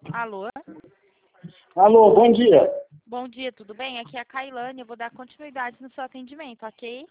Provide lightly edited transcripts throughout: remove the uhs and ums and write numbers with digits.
Alô? Alô, bom dia. Bom dia, tudo bem? Aqui é a Kailane, eu vou dar continuidade no seu atendimento, ok?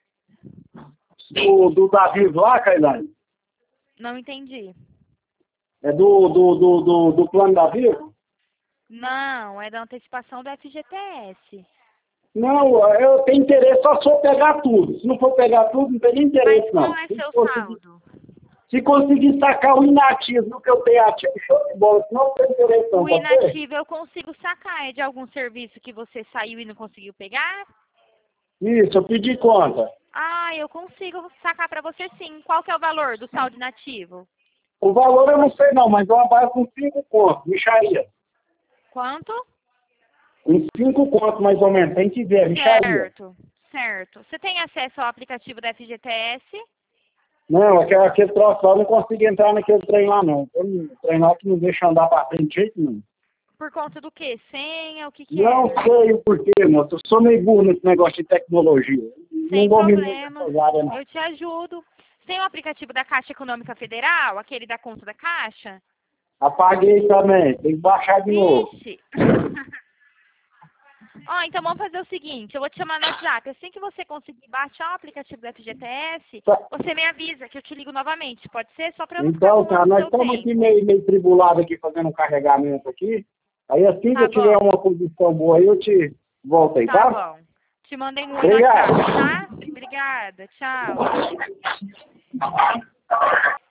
Do Davi lá, Cailane? Não entendi. É do plano da Vivo? Não, é da antecipação do FGTS. Não, eu tenho interesse só se eu pegar tudo. Se não for pegar tudo, não tem nem Mas interesse, qual não. é seu saldo? Se conseguir sacar o inativo no que eu tenho ativo, show de bola. Se não tem interesse, não, O pode ser? inativo eu consigo sacar. É de algum serviço que você saiu e não conseguiu pegar? Isso, eu pedi conta. Ah, eu consigo sacar para você sim. Qual que é o valor do saldo inativo? O valor eu não sei não, mas eu abaixo com 5 contos, micharia. Quanto? Uns 5 contos mais ou menos, tem que ver, micharia. Certo, certo. Você tem acesso ao aplicativo da FGTS? Não, aquele troço lá, eu não consigo entrar naquele trem lá, não. Um trem lá que não deixa andar pra frente de jeito nenhum. Por conta do quê? Senha? O que que Não era? sei o porquê, moço. Eu sou meio burro nesse negócio de tecnologia. Não Sem domino problema. essas áreas, não. Eu te ajudo. Tem o aplicativo da Caixa Econômica Federal, aquele da conta da Caixa? Apaguei também. Tem que baixar de novo. Vixe! Ó, então vamos fazer o seguinte, eu vou te chamar no WhatsApp. Assim que você conseguir baixar o aplicativo do FGTS, Tá. você me avisa que eu te ligo novamente. Pode ser? Só para eu não ficar Então, tá. tomando Nós seu estamos aqui tempo. meio tribulado aqui fazendo um carregamento aqui. Aí assim que Tá eu tiver bom, uma posição boa aí, eu te volto aí, tá tá? bom. Te mandei no WhatsApp, Obrigado. tá? Obrigada, tchau.